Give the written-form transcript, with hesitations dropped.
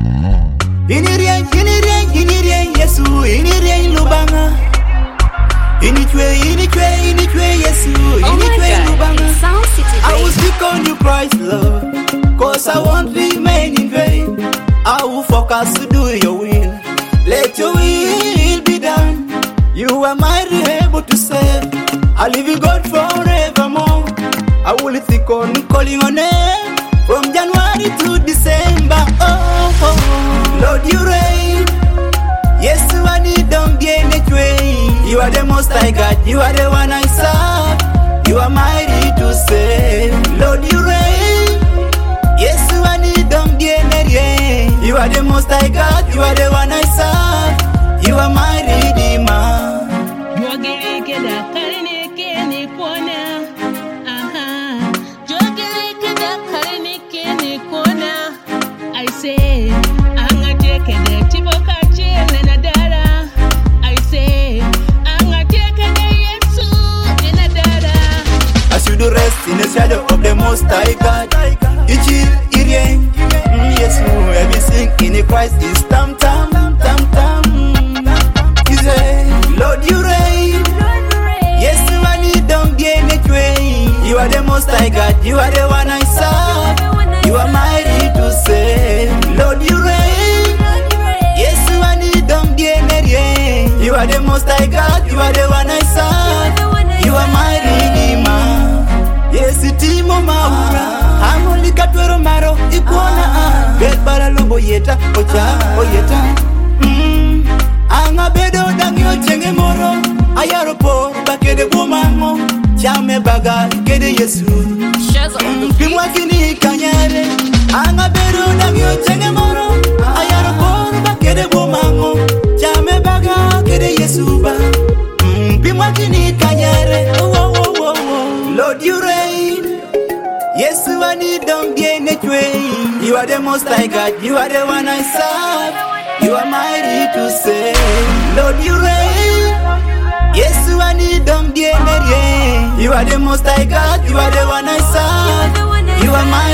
Inirien, Yesu, inirien lubanga. Initwe, Yesu, initwe lubanga. I will speak on you, Christ, Lord, cause I won't remain in vain. I will focus to do your will. Let your will be done. You are mighty able to save. I live in God forevermore. I will think on calling on name from January to December. Lord, you reign. Yes, you are the donkey way. You are the most high God. You are the one I serve. You are mighty to save. Lord, you reign. Yes, you are the donkey way. You are the most high God. You are the one I serve. You are my redeemer. I say, I'm a take it, Tiboka chill and a dada. I say, I'm a take it, Yesu in a dada. I should rest in the shadow of the Most High God. Ichil, Irien, yes, everything in Christ is tam tam, tam tam. He say, Lord, you reign. Yes, you are the donkey way. You are the Most High God. You are the one I serve. You are mighty to save. Lord, you reign. Yes, you are the donkey. You are the Most High God. You are the one I serve. You are my redeemer. Yes, itimo maura. I'm only katwero maro ikuona. Bet bara lubo yeta ocha oyeta. Anga bedo dangyo chenge moro. Ayaro por bakede bumango. Chame baga kede Yesu. Kimwa kini kanyare. Anga bedo dangyo chenge moro. Ayaro por bakede bumango. Chame baga kede Yesu ba. Kimwa kini kanyare. Lord, you reign. Yes, you are the donkey way. You are the Most High God. You are the one I serve. You are mighty to save. Lord, you reign. Yes, you are the donkey. You are the Most High God. You are the one I serve. You are mighty.